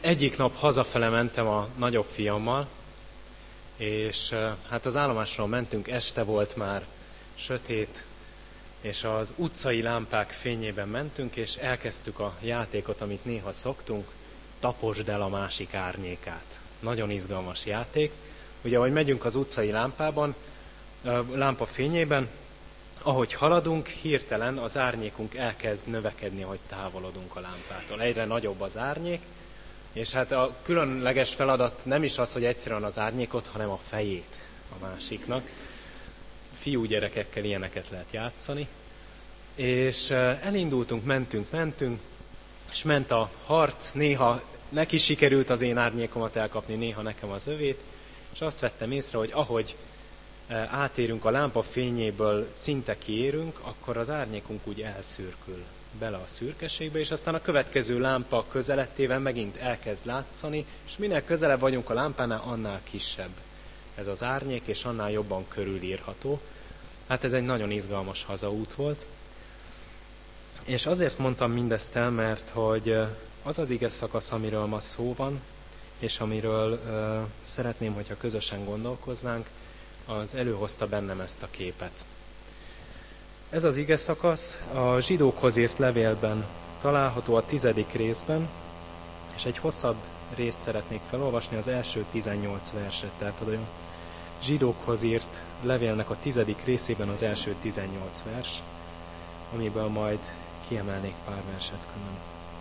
Egyik nap hazafele mentem a nagyobb fiammal, és hát az állomásról mentünk, este volt már, sötét, és az utcai lámpák fényében mentünk, és elkezdtük a játékot, amit néha szoktunk, taposd el a másik árnyékát. Nagyon izgalmas játék. Ugye, ahogy megyünk az utcai lámpa fényében, ahogy haladunk, hirtelen az árnyékunk elkezd növekedni, ahogy távolodunk a lámpától. Egyre nagyobb az árnyék, és hát a különleges feladat nem is az, hogy egyszerűen az árnyékot, hanem a fejét a másiknak. Fiúgyerekekkel ilyeneket lehet játszani. És elindultunk, mentünk, és ment a harc, néha neki sikerült az én árnyékomat elkapni, néha nekem az övét, és azt vettem észre, hogy ahogy átérünk a lámpa fényéből, szinte kiérünk, akkor az árnyékunk úgy elszürkül bele a szürkeségbe, és aztán a következő lámpa közelettével megint elkezd látszani, és minél közelebb vagyunk a lámpánál, annál kisebb ez az árnyék, és annál jobban körülírható. Hát ez egy nagyon izgalmas hazaút volt. És azért mondtam mindezt el, mert hogy az az ige szakasz, amiről ma szó van, és amiről szeretném, hogyha közösen gondolkoznánk, az előhozta bennem ezt a képet. Ez az ige szakasz a zsidókhoz írt levélben található a 10. részben, és egy hosszabb részt szeretnék felolvasni, az első 18 verset, tehát a zsidókhoz írt levélnek a 10. részében az első 18 vers, amiből majd kiemelnék pár verset külön.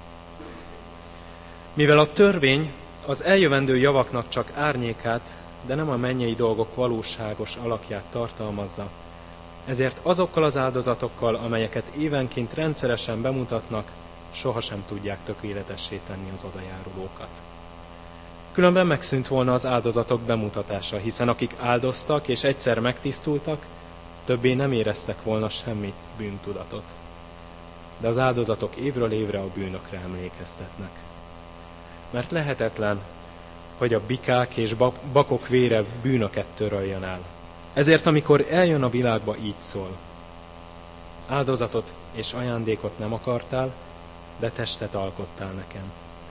Mivel a törvény az eljövendő javaknak csak árnyékát, de nem a mennyei dolgok valóságos alakját tartalmazza, ezért azokkal az áldozatokkal, amelyeket évenként rendszeresen bemutatnak, sohasem tudják tökéletessé tenni az odajárulókat. Különben megszűnt volna az áldozatok bemutatása, hiszen akik áldoztak és egyszer megtisztultak, többé nem éreztek volna semmit bűntudatot. De az áldozatok évről évre a bűnökre emlékeztetnek. Mert lehetetlen, hogy a bikák és bakok vére bűnöket töröljön el. Ezért, amikor eljön a világba, így szól. Áldozatot és ajándékot nem akartál, de testet alkottál nekem.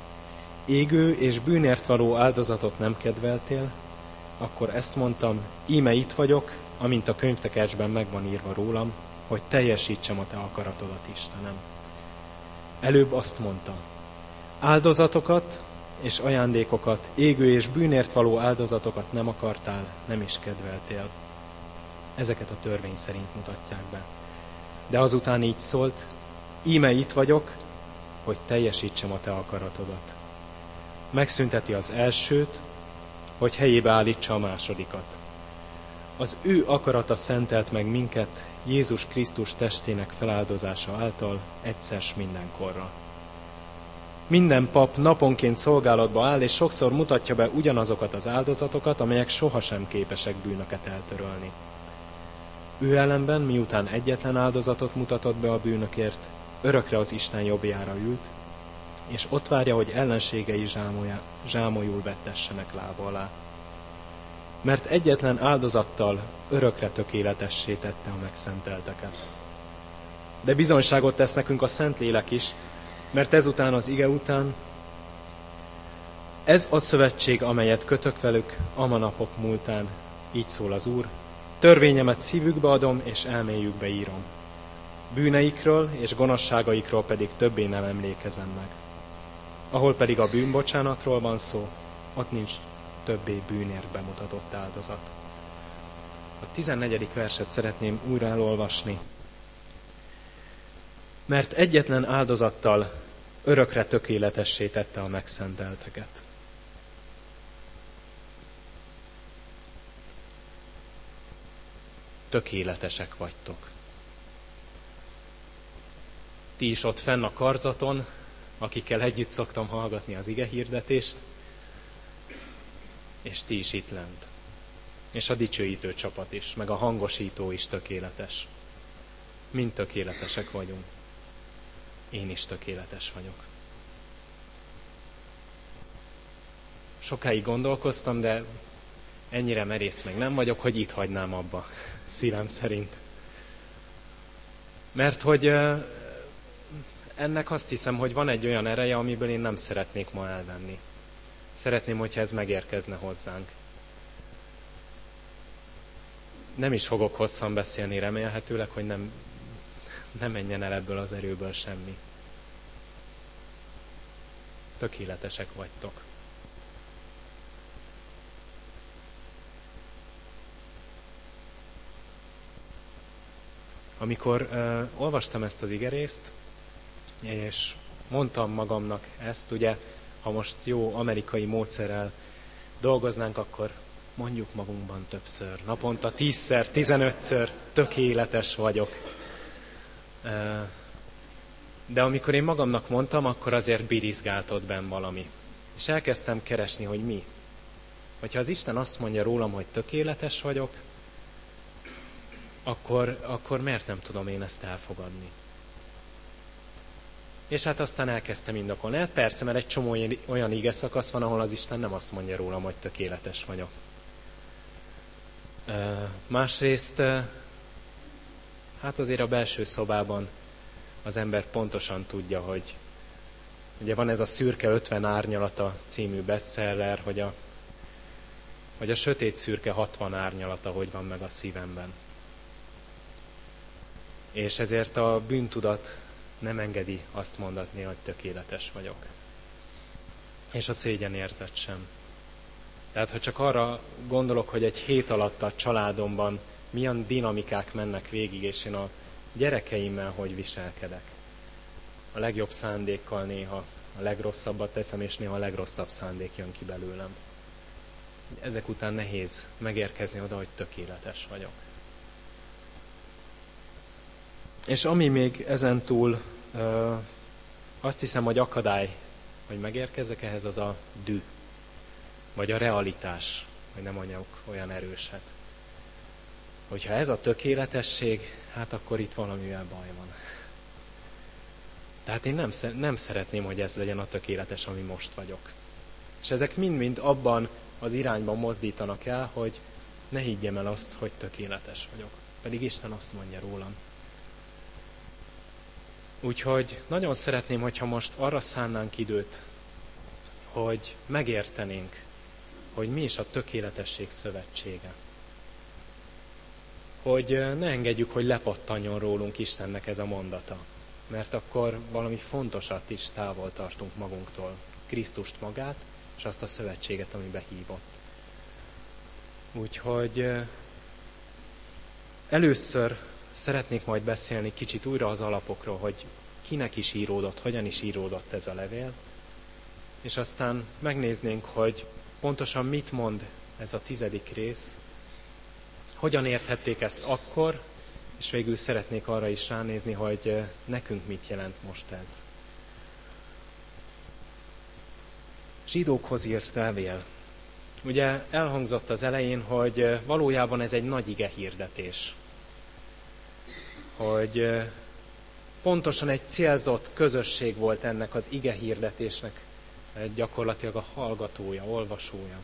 Égő és bűnért való áldozatot nem kedveltél, akkor ezt mondtam, íme itt vagyok, amint a könyvtekercsben megvan írva rólam, hogy teljesítsem a te akaratodat, Istenem. Előbb azt mondta, áldozatokat és ajándékokat, égő és bűnért való áldozatokat nem akartál, nem is kedveltél. Ezeket a törvény szerint mutatják be. De azután így szólt, íme itt vagyok, hogy teljesítsem a te akaratodat. Megszünteti az elsőt, hogy helyébe állítsa a másodikat. Az ő akarata szentelt meg minket Jézus Krisztus testének feláldozása által egyszer s mindenkorra. Minden pap naponként szolgálatba áll, és sokszor mutatja be ugyanazokat az áldozatokat, amelyek sohasem képesek bűnöket eltörölni. Ő ellenben, miután egyetlen áldozatot mutatott be a bűnökért, örökre az Isten jobbjára ült, és ott várja, hogy ellenségei zsámolyul vettessenek lába alá. Mert egyetlen áldozattal örökre tökéletessé tette a megszentelteket. De bizonyságot tesz nekünk a Szentlélek is, mert ezután az ige után, ez a szövetség, amelyet kötök velük a napok múltán, így szól az Úr, törvényemet szívükbe adom, és elméjükbe írom. Bűneikről és gonoszságaikról pedig többé nem emlékezem meg. Ahol pedig a bűnbocsánatról van szó, ott nincs többé bűnért bemutatott áldozat. A 14. verset szeretném újra elolvasni. Mert egyetlen áldozattal örökre tökéletessé tette a megszentelteket. Tökéletesek vagytok. Ti is ott fenn a karzaton, akikkel együtt szoktam hallgatni az ige hirdetést, és ti is itt lent. És a dicsőítő csapat is, meg a hangosító is tökéletes. Mind tökéletesek vagyunk. Én is tökéletes vagyok. Sokáig gondolkoztam, de ennyire merész meg nem vagyok, hogy itt hagynám abba, szívem szerint. Mert hogy ennek azt hiszem, hogy van egy olyan ereje, amiből én nem szeretnék ma elvenni. Szeretném, hogyha ez megérkezne hozzánk. Nem is fogok hosszan beszélni, remélhetőleg, hogy nem menjen el ebből az erőből semmi. Tökéletesek vagytok. Amikor olvastam ezt az igerészt, és mondtam magamnak ezt, ugye, ha most jó amerikai módszerrel dolgoznánk, akkor mondjuk magunkban többször, naponta 10-szer, 15-ször tökéletes vagyok. De amikor én magamnak mondtam, akkor azért birizgáltott benn valami. És elkezdtem keresni, hogy mi. Hogyha az Isten azt mondja rólam, hogy tökéletes vagyok, akkor miért nem tudom én ezt elfogadni? És hát aztán elkezdtem indokolni. Hát persze, mert egy csomó olyan ige szakasz van, ahol az Isten nem azt mondja rólam, hogy tökéletes vagyok. Másrészt, hát azért a belső szobában az ember pontosan tudja, hogy ugye van ez a Szürke 50 árnyalata című bestseller, hogy a sötét szürke 60 árnyalata hogy van meg a szívemben. És ezért a bűntudat nem engedi azt mondatni, hogy tökéletes vagyok. És a szégyenérzet sem. Tehát, ha csak arra gondolok, hogy egy hét alatt a családomban milyen dinamikák mennek végig, és én a gyerekeimmel hogy viselkedek. A legjobb szándékkal néha a legrosszabbat teszem, és néha a legrosszabb szándék jön ki belőlem. Ezek után nehéz megérkezni oda, hogy tökéletes vagyok. És ami még ezentúl azt hiszem, hogy akadály, hogy megérkezzek ehhez, az a dű. Vagy a realitás, hogy nem mondjuk olyan erőset. Hogyha ez a tökéletesség, hát akkor itt valamivel baj van. Tehát én nem szeretném, hogy ez legyen a tökéletes, ami most vagyok. És ezek mind-mind abban az irányban mozdítanak el, hogy ne higgyem el azt, hogy tökéletes vagyok. Pedig Isten azt mondja rólam. Úgyhogy nagyon szeretném, hogyha most arra szánnánk időt, hogy megértenénk, hogy mi is a tökéletesség szövetsége. Hogy ne engedjük, hogy lepattanjon rólunk Istennek ez a mondata, mert akkor valami fontosat is távol tartunk magunktól, Krisztust magát, és azt a szövetséget, ami behívott. Úgyhogy először szeretnék majd beszélni kicsit újra az alapokról, hogy kinek is íródott, hogyan is íródott ez a levél, és aztán megnéznénk, hogy pontosan mit mond ez a 10. rész, hogyan érthették ezt akkor, és végül szeretnék arra is ránézni, hogy nekünk mit jelent most ez. Zsidókhoz írt levél. Ugye elhangzott az elején, hogy valójában ez egy nagy ige hirdetés. Hogy pontosan egy célzott közösség volt ennek az ige hirdetésnek, gyakorlatilag a hallgatója, olvasója.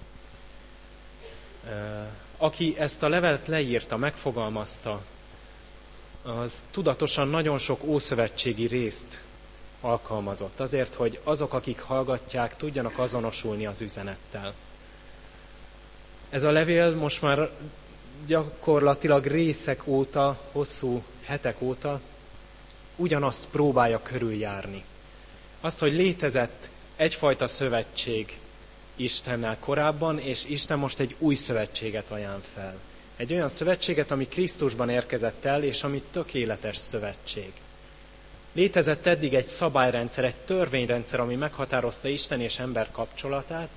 Aki ezt a levelet leírta, megfogalmazta, az tudatosan nagyon sok ószövetségi részt alkalmazott, azért, hogy azok, akik hallgatják, tudjanak azonosulni az üzenettel. Ez a levél most már gyakorlatilag részek óta, hosszú hetek óta ugyanazt próbálja körüljárni. Azt, hogy létezett egyfajta szövetség Istennel korábban, és Isten most egy új szövetséget ajánl fel. Egy olyan szövetséget, ami Krisztusban érkezett el, és ami tökéletes szövetség. Létezett eddig egy szabályrendszer, egy törvényrendszer, ami meghatározta Isten és ember kapcsolatát,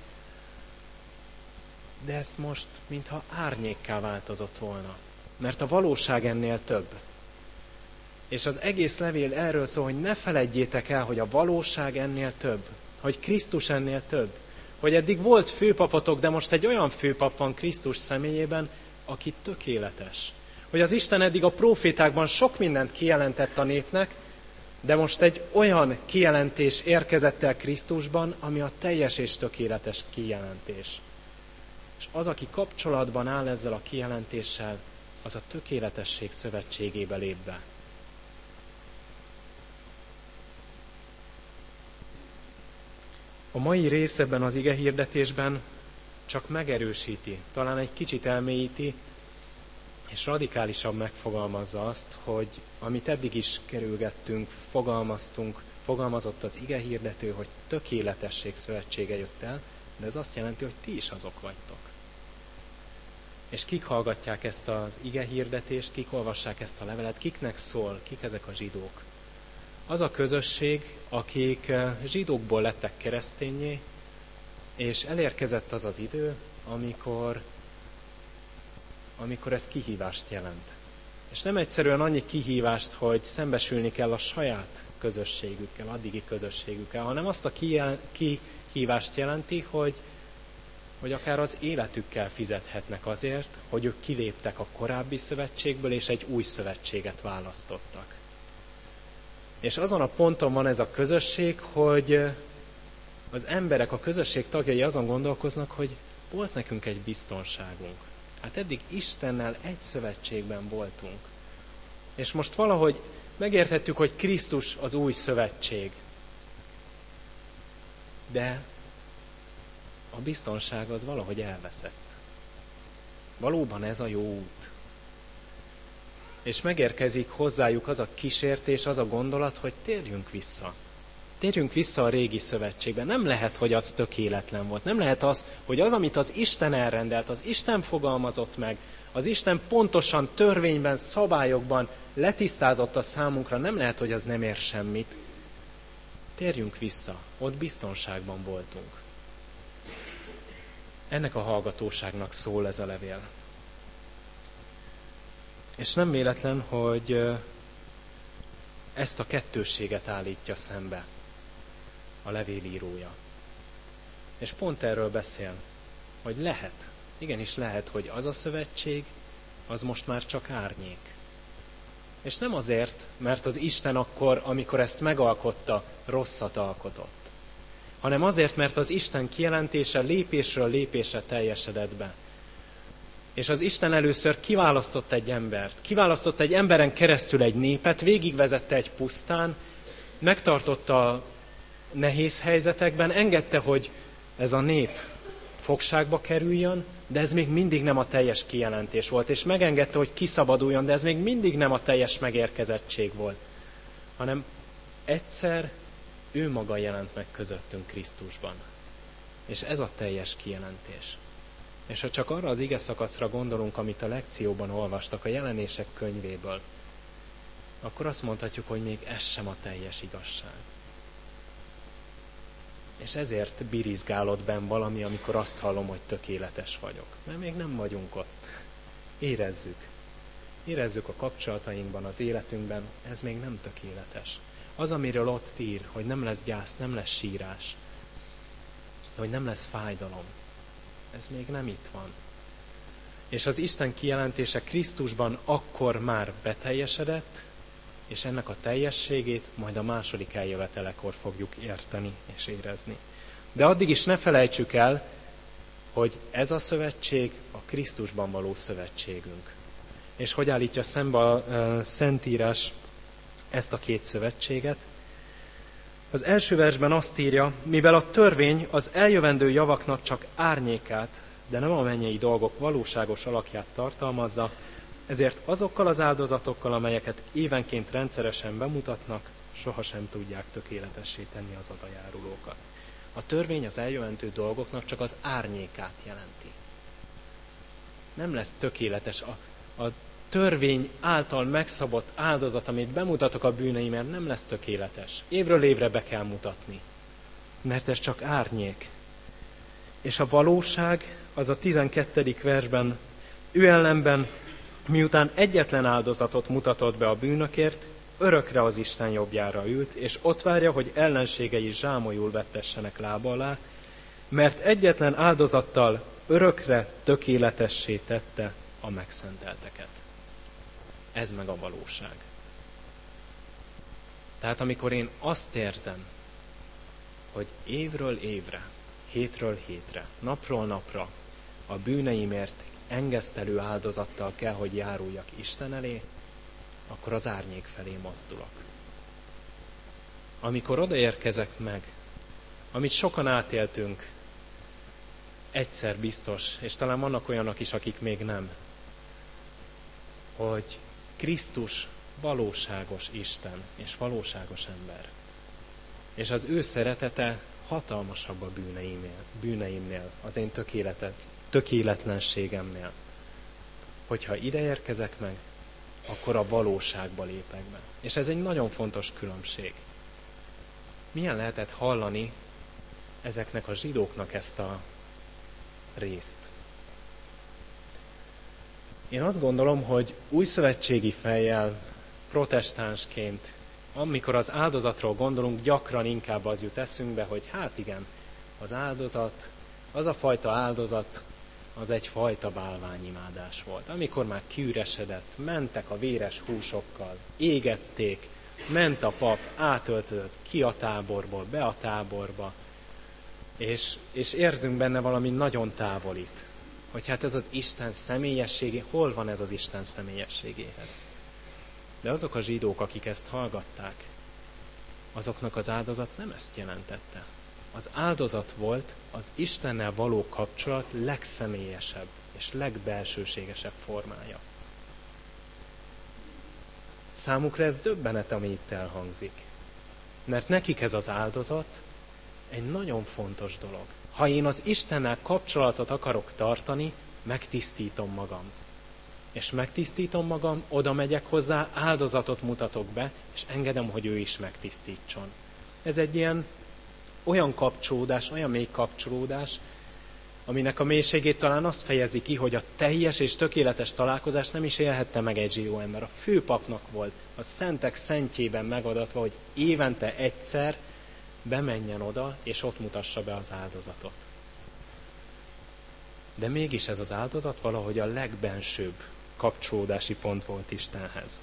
de ezt most mintha árnyékká változott volna. Mert a valóság ennél több. És az egész levél erről szól, hogy ne feledjétek el, hogy a valóság ennél több. Hogy Krisztus ennél több. Hogy eddig volt főpapotok, de most egy olyan főpap van Krisztus személyében, aki tökéletes. Hogy az Isten eddig a prófétákban sok mindent kijelentett a népnek, de most egy olyan kijelentés érkezett el Krisztusban, ami a teljes és tökéletes kijelentés. És az, aki kapcsolatban áll ezzel a kijelentéssel, az a tökéletesség szövetségébe lép be. A mai rész ebben az igehirdetésben csak megerősíti, talán egy kicsit elmélyíti, és radikálisabb megfogalmazza azt, hogy amit eddig is kerülgettünk, fogalmazott az igehirdető, hogy tökéletesség szövetsége jött el, de ez azt jelenti, hogy ti is azok vagytok. És kik hallgatják ezt az igehirdetést, kik olvassák ezt a levelet, kiknek szól, kik ezek a zsidók? Az a közösség, akik zsidókból lettek kereszténnyé, és elérkezett az az idő, amikor ez kihívást jelent. És nem egyszerűen annyi kihívást, hogy szembesülni kell a saját közösségükkel, addigi közösségükkel, hanem azt a kihívást jelenti, hogy akár az életükkel fizethetnek azért, hogy ők kiléptek a korábbi szövetségből, és egy új szövetséget választottak. És azon a ponton van ez a közösség, hogy az emberek, a közösség tagjai azon gondolkoznak, hogy volt nekünk egy biztonságunk. Hát eddig Istennel egy szövetségben voltunk. És most valahogy megértettük, hogy Krisztus az új szövetség. De a biztonság az valahogy elveszett. Valóban ez a jó út. És megérkezik hozzájuk az a kísértés, az a gondolat, hogy térjünk vissza. Térjünk vissza a régi szövetségbe. Nem lehet, hogy az tökéletlen volt. Nem lehet az, hogy az, amit az Isten elrendelt, az Isten fogalmazott meg, az Isten pontosan törvényben, szabályokban letisztázott a számunkra, nem lehet, hogy az nem ér semmit. Térjünk vissza. Ott biztonságban voltunk. Ennek a hallgatóságnak szól ez a levél. És nem véletlen, hogy ezt a kettősséget állítja szembe a levélírója. És pont erről beszél, hogy lehet, igenis lehet, hogy az a szövetség, az most már csak árnyék. És nem azért, mert az Isten akkor, amikor ezt megalkotta, rosszat alkotott, hanem azért, mert az Isten kijelentése lépésről lépésre teljesedett be. És az Isten először kiválasztott egy embert, kiválasztott egy emberen keresztül egy népet, végigvezette egy pusztán, megtartotta nehéz helyzetekben, engedte, hogy ez a nép fogságba kerüljön, de ez még mindig nem a teljes kijelentés volt, és megengedte, hogy kiszabaduljon, de ez még mindig nem a teljes megérkezettség volt, hanem egyszer ő maga jelent meg közöttünk Krisztusban. És ez a teljes kijelentés. És ha csak arra az ige szakaszra gondolunk, amit a lekcióban olvastak, a Jelenések könyvéből, akkor azt mondhatjuk, hogy még ez sem a teljes igazság. És ezért birizgálod benn valami, amikor azt hallom, hogy tökéletes vagyok. Mert még nem vagyunk ott. Érezzük. Érezzük a kapcsolatainkban, az életünkben, ez még nem tökéletes. Az, amiről ott ír, hogy nem lesz gyász, nem lesz sírás, hogy nem lesz fájdalom, ez még nem itt van. És az Isten kijelentése Krisztusban akkor már beteljesedett, és ennek a teljességét majd a második eljövetelekor fogjuk érteni és érezni. De addig is ne felejtsük el, hogy ez a szövetség a Krisztusban való szövetségünk. És hogy állítja szembe a Szentírás ezt a két szövetséget? Az első versben azt írja, mivel a törvény az eljövendő javaknak csak árnyékát, de nem a mennyei dolgok valóságos alakját tartalmazza, ezért azokkal az áldozatokkal, amelyeket évenként rendszeresen bemutatnak, sohasem tudják tökéletessé tenni az odajárulókat. A törvény az eljövendő dolgoknak csak az árnyékát jelenti. Nem lesz tökéletes. A törvény által megszabott áldozat, amit bemutatok a bűneimért, nem lesz tökéletes. Évről évre be kell mutatni. Mert ez csak árnyék. És a valóság, az a 12. versben, ő ellenben, miután egyetlen áldozatot mutatott be a bűnökért, örökre az Isten jobbjára ült, és ott várja, hogy ellenségei zsámolyul vettessenek lába alá, mert egyetlen áldozattal örökre tökéletessé tette a megszentelteket. Ez meg a valóság. Tehát amikor én azt érzem, hogy évről évre, hétről hétre, napról napra a bűneimért engesztelő áldozattal kell, hogy járuljak Isten elé, akkor az árnyék felé mozdulok. Amikor odaérkezek meg amit sokan átéltünk, egyszer biztos, és talán vannak olyanok is, akik még nem, hogy Krisztus valóságos Isten és valóságos ember. És az ő szeretete hatalmasabb a bűneimnél, az én tökéletlenségemnél. Hogyha ide érkezek meg, akkor a valóságba lépek be. És ez egy nagyon fontos különbség. Milyen lehetett hallani ezeknek a zsidóknak ezt a részt? Én azt gondolom, hogy újszövetségi fejjel, protestánsként, amikor az áldozatról gondolunk, gyakran inkább az jut eszünkbe, hogy hát igen, az áldozat, az a fajta áldozat, az egyfajta bálványimádás volt. Amikor már kiüresedett, mentek a véres húsokkal, égették, ment a pap, átöltözött ki a táborból, be a táborba, és érzünk benne valami nagyon távolit, hogy hát ez az Isten személyességé, hol van ez az Isten személyességéhez. De azok a zsidók, akik ezt hallgatták, azoknak az áldozat nem ezt jelentette. Az áldozat volt az Istennel való kapcsolat legszemélyesebb és legbelsőségesebb formája. Számukra ez döbbenet, ami itt elhangzik. Mert nekik ez az áldozat egy nagyon fontos dolog. Ha én az Istennel kapcsolatot akarok tartani, megtisztítom magam. És megtisztítom magam, oda megyek hozzá, áldozatot mutatok be, és engedem, hogy ő is megtisztítson. Ez egy olyan kapcsolódás, olyan mély kapcsolódás, aminek a mélységét talán azt fejezi ki, hogy a teljes és tökéletes találkozás nem is élhette meg egy zsidó ember. A főpapnak volt a szentek szentjében megadatva, hogy évente egyszer bemenjen oda, és ott mutassa be az áldozatot. De mégis ez az áldozat valahogy a legbensőbb kapcsolódási pont volt Istenhez.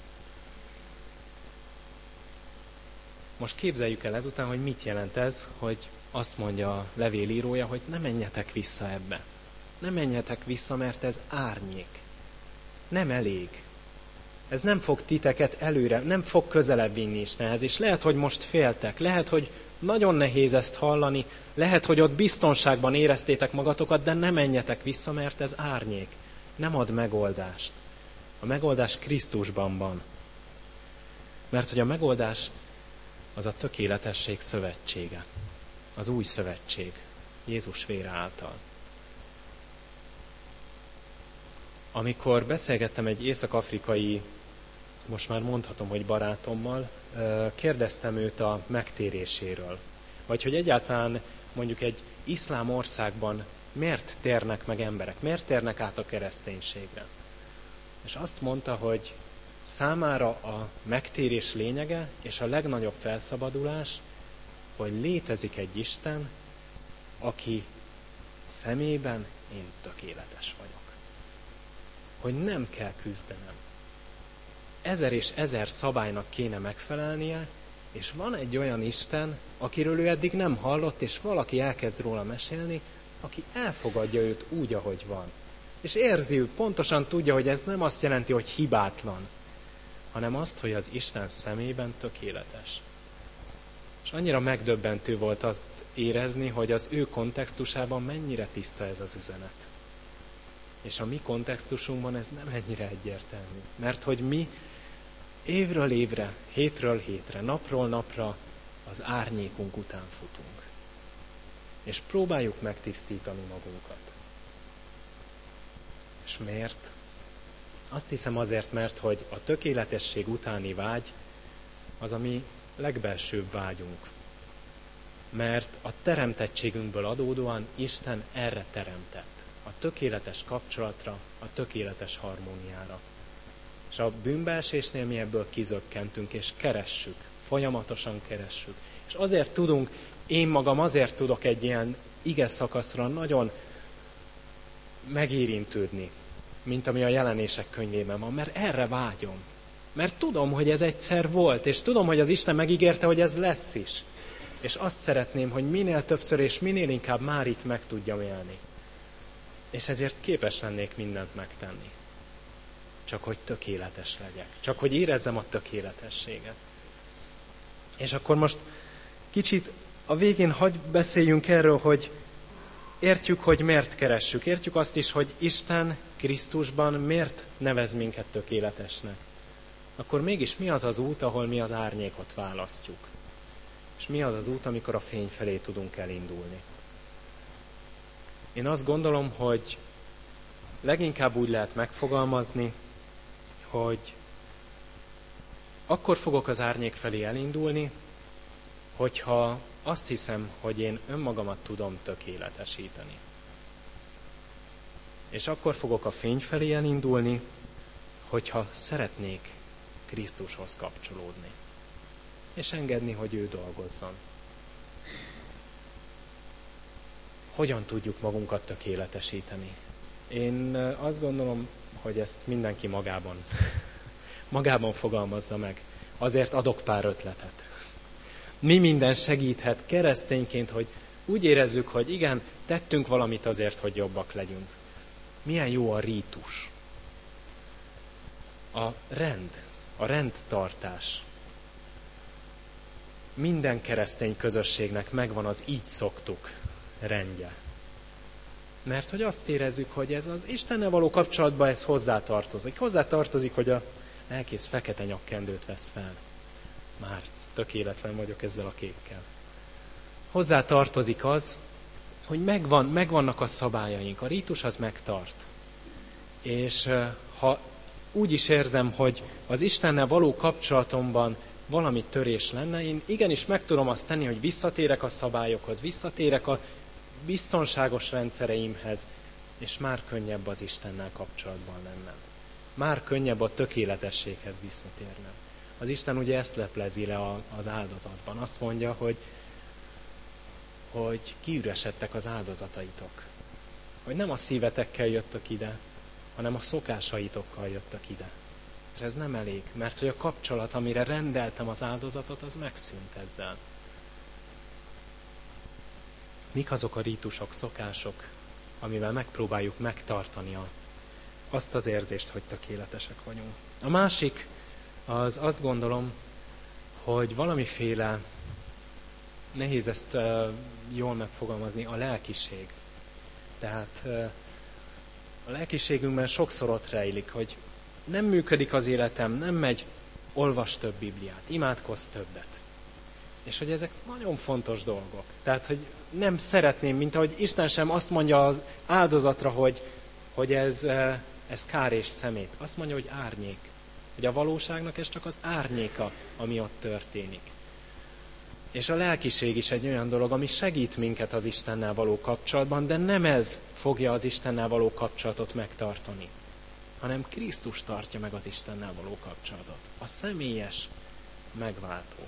Most képzeljük el ezután, hogy mit jelent ez, hogy azt mondja a levélírója, hogy ne menjetek vissza ebbe. Ne menjetek vissza, mert ez árnyék. Nem elég. Ez nem fog titeket előre, nem fog közelebb vinni Istenhez. És lehet, hogy most féltek, lehet, hogy nagyon nehéz ezt hallani, lehet, hogy ott biztonságban éreztétek magatokat, de ne menjetek vissza, mert ez árnyék. Nem ad megoldást. A megoldás Krisztusban van. Mert hogy a megoldás az a tökéletesség szövetsége. Az új szövetség. Jézus vére által. Amikor beszélgettem egy észak-afrikai, most már mondhatom, hogy barátommal, kérdeztem őt a megtéréséről. Vagy hogy egyáltalán mondjuk egy iszlám országban miért térnek meg emberek, miért térnek át a kereszténységre. És azt mondta, hogy számára a megtérés lényege és a legnagyobb felszabadulás, hogy létezik egy Isten, aki szemében én tökéletes vagyok. Hogy nem kell küzdenem. 1000 és 1000 szabálynak kéne megfelelnie, és van egy olyan Isten, akiről ő eddig nem hallott, és valaki elkezd róla mesélni, aki elfogadja őt úgy, ahogy van. És érzi, ő pontosan tudja, hogy ez nem azt jelenti, hogy hibátlan, hanem azt, hogy az Isten szemében tökéletes. És annyira megdöbbentő volt azt érezni, hogy az ő kontextusában mennyire tiszta ez az üzenet. És a mi kontextusunkban ez nem ennyire egyértelmű. Mert hogy mi évről évre, hétről hétre, napról napra az árnyékunk után futunk. És próbáljuk megtisztítani magunkat. És miért? Azt hiszem azért, mert hogy a tökéletesség utáni vágy az a mi legbelsőbb vágyunk. Mert a teremtettségünkből adódóan Isten erre teremtett. A tökéletes kapcsolatra, a tökéletes harmóniára. És a bűnbeesésnél mi ebből kizökkentünk, és keressük, folyamatosan keressük. És azért tudunk, én magam azért tudok egy ilyen ige szakaszra nagyon megérintődni, mint ami a Jelenések könyvében van, mert erre vágyom. Mert tudom, hogy ez egyszer volt, és tudom, hogy az Isten megígérte, hogy ez lesz is. És azt szeretném, hogy minél többször és minél inkább már itt meg tudjam élni. És ezért képes lennék mindent megtenni. Csak hogy tökéletes legyek. Csak hogy érezzem a tökéletességet. És akkor most kicsit a végén hadd beszéljünk erről, hogy értjük, hogy miért keressük. Értjük azt is, hogy Isten Krisztusban miért nevez minket tökéletesnek. Akkor mégis mi az az út, ahol mi az árnyékot választjuk? És mi az az út, amikor a fény felé tudunk elindulni? Én azt gondolom, hogy leginkább úgy lehet megfogalmazni, hogy akkor fogok az árnyék felé elindulni, hogyha azt hiszem, hogy én önmagamat tudom tökéletesíteni. És akkor fogok a fény felé elindulni, hogyha szeretnék Krisztushoz kapcsolódni. És engedni, hogy ő dolgozzon. Hogyan tudjuk magunkat tökéletesíteni? Én azt gondolom, hogy ezt mindenki magában fogalmazza meg. Azért adok pár ötletet. Mi minden segíthet keresztényként, hogy úgy érezzük, hogy igen, tettünk valamit azért, hogy jobbak legyünk. Milyen jó a rítus. A rendtartás. Minden keresztény közösségnek megvan az így szoktuk rendje. Mert hogy azt érezzük, hogy ez az Istennel való kapcsolatban ez hozzátartozik. Hozzátartozik, hogy a lelkész fekete nyakkendőt vesz fel. Már tökéletlen vagyok ezzel a kékkel. Hozzátartozik az, hogy megvannak a szabályaink, a rítus az megtart. És ha úgy is érzem, hogy az Istennel való kapcsolatomban valami törés lenne, én igenis meg tudom azt tenni, hogy visszatérek a szabályokhoz, visszatérek a biztonságos rendszereimhez, és már könnyebb az Istennel kapcsolatban lennem. Már könnyebb a tökéletességhez visszatérnem. Az Isten ugye ezt leplezi le az áldozatban. Azt mondja, hogy kiüresedtek az áldozataitok. Hogy nem a szívetekkel jöttök ide, hanem a szokásaitokkal jöttök ide. És ez nem elég, mert hogy a kapcsolat, amire rendeltem az áldozatot, az megszűnt ezzel. Mik azok a rítusok, szokások, amivel megpróbáljuk megtartani azt az érzést, hogy tökéletesek vagyunk. A másik, az azt gondolom, hogy valamiféle, nehéz ezt jól megfogalmazni, a lelkiség. Tehát a lelkiségünkben sokszor ott rejlik, hogy nem működik az életem, nem megy, olvas több Bibliát, imádkozz többet. És hogy ezek nagyon fontos dolgok. Tehát, hogy nem szeretném, mint ahogy Isten sem azt mondja az áldozatra, hogy ez kár és szemét. Azt mondja, hogy árnyék. Hogy a valóságnak ez csak az árnyéka, ami ott történik. És a lelkiség is egy olyan dolog, ami segít minket az Istennel való kapcsolatban, de nem ez fogja az Istennel való kapcsolatot megtartani, hanem Krisztus tartja meg az Istennel való kapcsolatot. A személyes megváltó.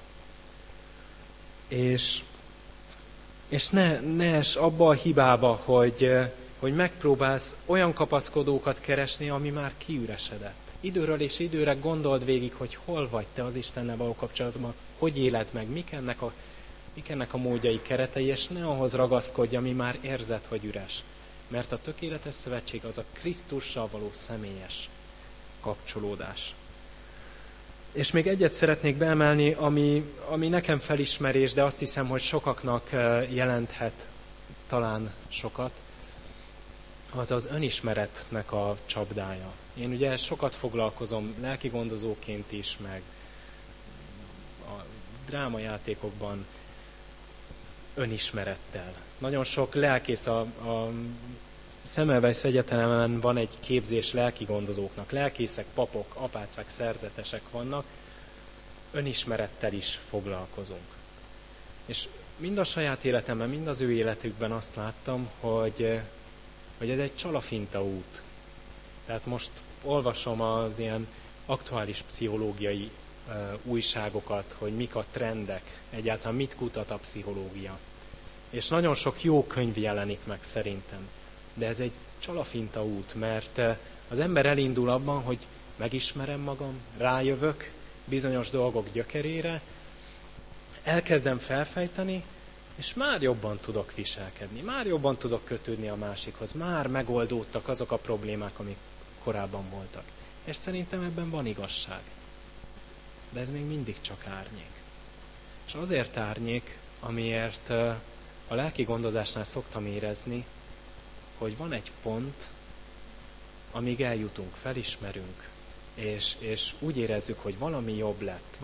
És ne es abba a hibába, hogy megpróbálsz olyan kapaszkodókat keresni, ami már kiüresedett. Időről és időre gondold végig, hogy hol vagy te az Istennel való kapcsolatban, hogy éled meg, mik ennek a módjai, keretei, és ne ahhoz ragaszkodj, ami már érzed, hogy üres. Mert a tökéletes szövetség az a Krisztussal való személyes kapcsolódás. És még egyet szeretnék beemelni, ami nekem felismerés, de azt hiszem, hogy sokaknak jelenthet talán sokat, az az önismeretnek a csapdája. Én ugye sokat foglalkozom lelkigondozóként is, meg a drámajátékokban önismerettel. Nagyon sok lelkész a Semmelweis Egyetemen van egy képzés lelkigondozóknak. Lelkészek, papok, apácák, szerzetesek vannak. Önismerettel is foglalkozunk. És mind a saját életemben, mind az ő életükben azt láttam, hogy ez egy csalafinta út. Tehát most olvasom az ilyen aktuális pszichológiai újságokat, hogy mik a trendek, egyáltalán mit kutat a pszichológia. És nagyon sok jó könyv jelenik meg szerintem. De ez egy csalafinta út, mert az ember elindul abban, hogy megismerem magam, rájövök bizonyos dolgok gyökerére, elkezdem felfejteni, és már jobban tudok viselkedni, már jobban tudok kötődni a másikhoz, már megoldódtak azok a problémák, amik korábban voltak. És szerintem ebben van igazság. De ez még mindig csak árnyék. És azért árnyék, amiért a lelki gondozásnál szoktam érezni, hogy van egy pont, amíg eljutunk, felismerünk, és úgy érezzük, hogy valami jobb lett,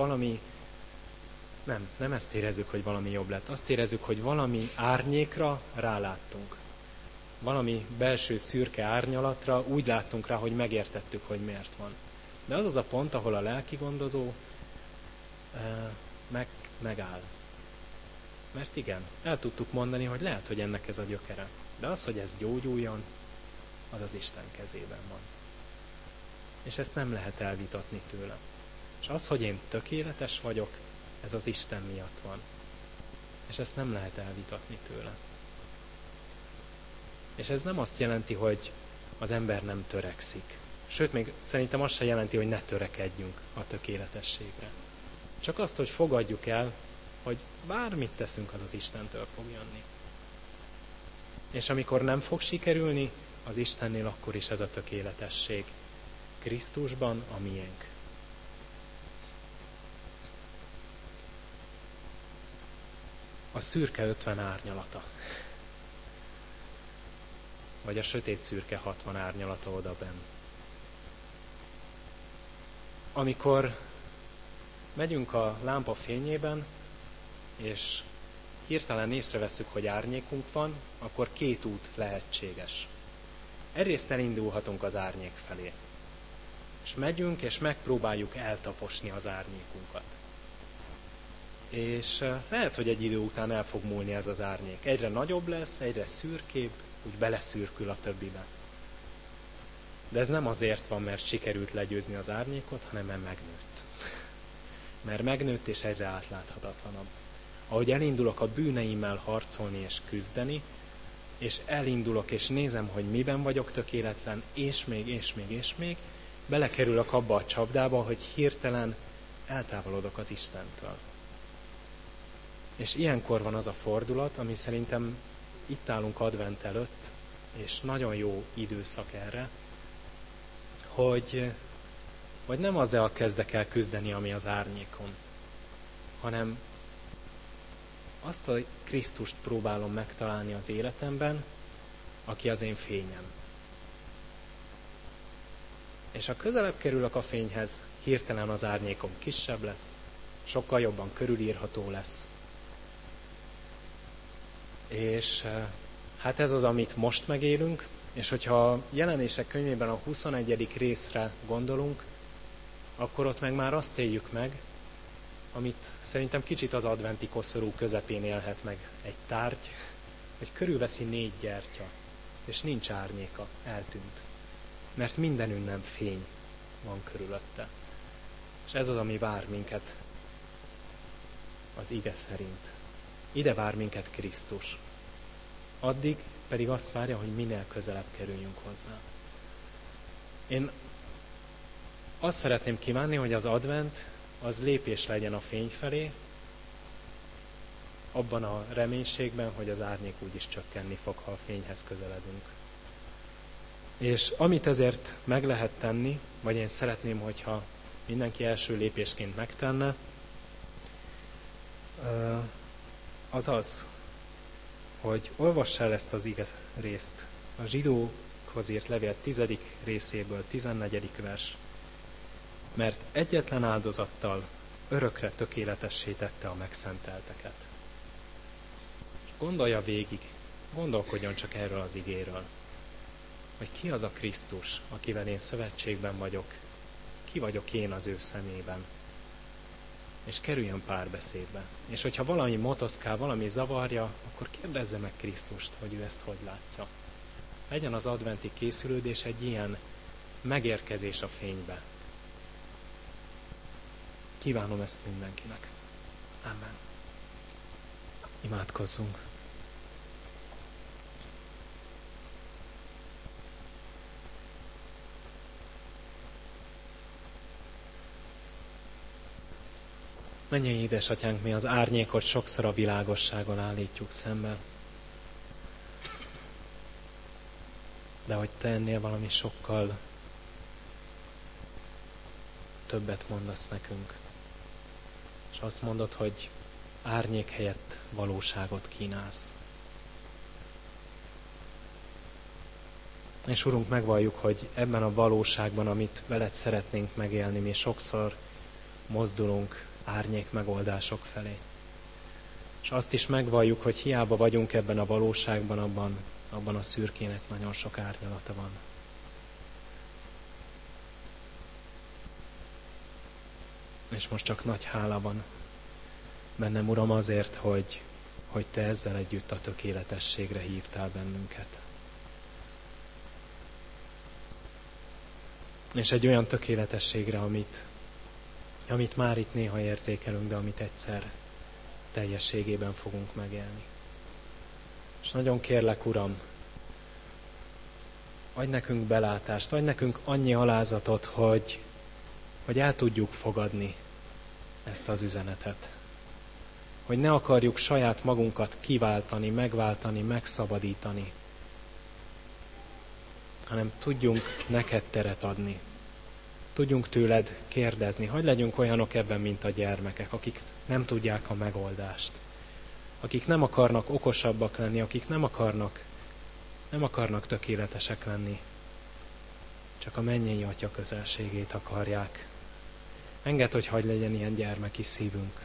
nem ezt érezzük, hogy valami jobb lett, azt érezzük, hogy valami árnyékra ráláttunk. Valami belső szürke árnyalatra úgy láttunk rá, hogy megértettük, hogy miért van. De az a pont, ahol a lelki gondozó megáll. Mert igen, el tudtuk mondani, hogy lehet, hogy ennek ez a gyökere. De az, hogy ez gyógyuljon, az az Isten kezében van. És ezt nem lehet elvitatni tőle. És az, hogy én tökéletes vagyok, ez az Isten miatt van. És ezt nem lehet elvitatni tőle. És ez nem azt jelenti, hogy az ember nem törekszik. Sőt, még szerintem azt se jelenti, hogy ne törekedjünk a tökéletességre. Csak azt, hogy fogadjuk el, hogy bármit teszünk, az az Istentől fog jönni. És amikor nem fog sikerülni, az Istennél akkor is ez a tökéletesség. Krisztusban a miénk. A szürke 50 árnyalata. Vagy a sötét szürke 60 árnyalata odabenn. Amikor megyünk a lámpa fényében, és hirtelen észrevesszük, hogy árnyékunk van, akkor két út lehetséges. Egyrészt elindulhatunk az árnyék felé. És megyünk, és megpróbáljuk eltaposni az árnyékunkat. És lehet, hogy egy idő után el fog múlni ez az árnyék. Egyre nagyobb lesz, egyre szürkébb, úgy beleszürkül a többibe. De ez nem azért van, mert sikerült legyőzni az árnyékot, hanem mert megnőtt. Mert megnőtt és egyre átláthatatlanabb. Ahogy elindulok a bűneimmel harcolni és küzdeni, és elindulok és nézem, hogy miben vagyok tökéletlen, és még, belekerülök abba a csapdába, hogy hirtelen eltávolodok az Istentől. És ilyenkor van az a fordulat, ami szerintem itt állunk advent előtt, és nagyon jó időszak erre, hogy nem azzal kezdek el küzdeni, ami az árnyékon, hanem azt, hogy Krisztust próbálom megtalálni az életemben, aki az én fényem. És ha közelebb kerülök a fényhez, hirtelen az árnyékom kisebb lesz, sokkal jobban körülírható lesz. És hát ez az, amit most megélünk, és hogyha a Jelenések könyvében a 21. részre gondolunk, akkor ott meg már azt éljük meg, amit szerintem kicsit az adventi koszorú közepén élhet meg egy tárgy, hogy körülveszi 4 gyertya, és nincs árnyéka, eltűnt. Mert mindenünnen fény van körülötte. És ez az, ami vár minket az ige szerint. Ide vár minket Krisztus. Addig pedig azt várja, hogy minél közelebb kerüljünk hozzá. Én azt szeretném kívánni, hogy az advent az lépés legyen a fény felé, abban a reménységben, hogy az árnyék úgyis csökkenni fog, ha a fényhez közeledünk. És amit ezért meg lehet tenni, vagy én szeretném, hogyha mindenki első lépésként megtenne, az az, hogy olvass el ezt az ige részt. A Zsidókhoz írt levél 10. részéből 14. vers. Mert egyetlen áldozattal örökre tökéletessé tette a megszentelteket. Gondolja végig, gondolkodjon csak erről az igéről, hogy ki az a Krisztus, akivel én szövetségben vagyok, ki vagyok én az ő szemében, és kerüljön párbeszédbe. És hogyha valami motoszkál, valami zavarja, akkor kérdezze meg Krisztust, hogy ő ezt hogy látja. Legyen az adventi készülődés egy ilyen megérkezés a fénybe. Kívánom ezt mindenkinek. Amen. Imádkozzunk. Mennyei édesatyánk, mi az árnyékot sokszor a világossággal állítjuk szembe. De hogy te ennél valami sokkal többet mondasz nekünk. És azt mondod, hogy árnyék helyett valóságot kínálsz. És Urunk, megvalljuk, hogy ebben a valóságban, amit veled szeretnénk megélni, mi sokszor mozdulunk árnyék megoldások felé. És azt is megvalljuk, hogy hiába vagyunk ebben a valóságban, abban a szürkének nagyon sok árnyalata van. És most csak nagy hála van bennem, Uram, azért, hogy Te ezzel együtt a tökéletességre hívtál bennünket. És egy olyan tökéletességre, amit már itt néha érzékelünk, de amit egyszer teljességében fogunk megélni. És nagyon kérlek, Uram, adj nekünk belátást, adj nekünk annyi alázatot, hogy el tudjuk fogadni ezt az üzenetet. Hogy ne akarjuk saját magunkat kiváltani, megváltani, megszabadítani, hanem tudjunk neked teret adni. Tudjunk tőled kérdezni. Hadd legyünk olyanok ebben, mint a gyermekek, akik nem tudják a megoldást. Akik nem akarnak okosabbak lenni, akik nem akarnak tökéletesek lenni. Csak a mennyei Atya közelségét akarják. Engedd, hogy hadd legyen ilyen gyermeki szívünk.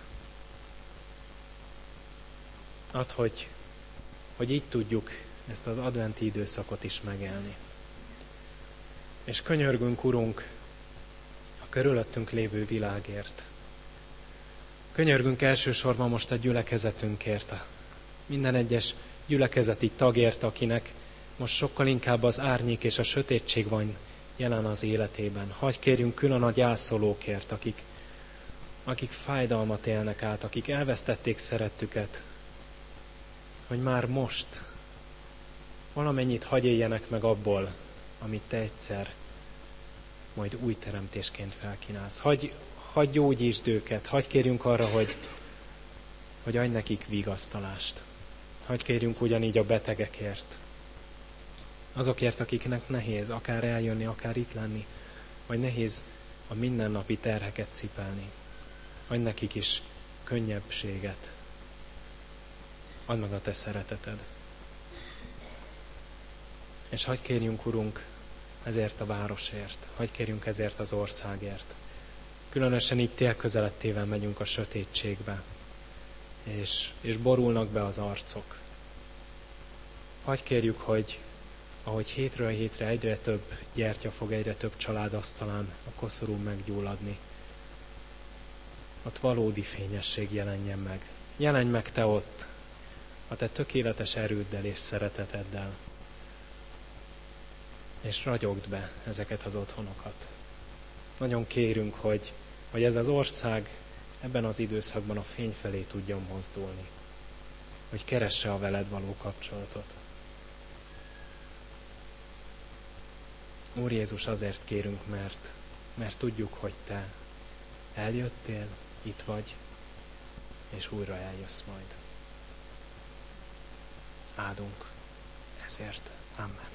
Add, hogy így tudjuk ezt az adventi időszakot is megélni. És könyörgünk, Urunk, a körülöttünk lévő világért. Könyörgünk elsősorban most a gyülekezetünkért, a minden egyes gyülekezeti tagért, akinek most sokkal inkább az árnyék és a sötétség van jelen az életében. Hadd kérjünk külön a gyászolókért, akik fájdalmat élnek át, akik elvesztették szerettüket, hogy már most valamennyit hadd éljenek meg abból, amit Te egyszer majd új teremtésként felkínálsz. Hadd gyógyítsd őket, hadd kérjünk arra, hogy adj nekik vigasztalást. Hadd kérjünk ugyanígy a betegekért. Azokért, akiknek nehéz akár eljönni, akár itt lenni, vagy nehéz a mindennapi terheket cipelni. Adj nekik is könnyebbséget. Add meg a Te szereteted. És hadd kérjünk, Urunk, ezért a városért, hadd kérjünk ezért az országért. Különösen így tél közelettével megyünk a sötétségbe, és borulnak be az arcok. Hadd kérjük, hogy ahogy hétről hétre egyre több gyertya fog egyre több család asztalán a koszorú meggyulladni, ott valódi fényesség jelenjen meg. Jelenj meg Te ott, a Te tökéletes erőddel és szereteteddel, és ragyogd be ezeket az otthonokat. Nagyon kérünk, hogy ez az ország ebben az időszakban a fény felé tudjon mozdulni, hogy keresse a veled való kapcsolatot. Úr Jézus, azért kérünk, mert tudjuk, hogy Te eljöttél, itt vagy, és újra eljössz majd. Áldunk ezért. Amen.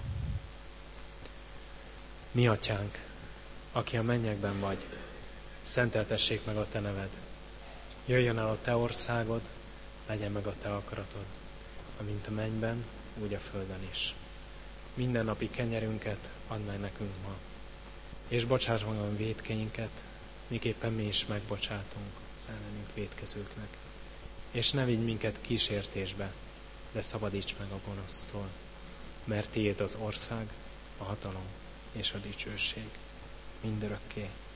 Mi Atyánk, aki a mennyekben vagy, szenteltessék meg a Te neved. Jöjjön el a Te országod, legyen meg a Te akaratod, amint a mennyben, úgy a földön is. Mindennapi kenyerünket add meg nekünk ma, és bocsáss meg a vétkeinket, miképpen mi is megbocsátunk az ellenünk vétkezőknek. És ne vigy minket kísértésbe, de szabadíts meg a gonosztól, mert Tiéd az ország, a hatalom és a dicsőség mindörökké.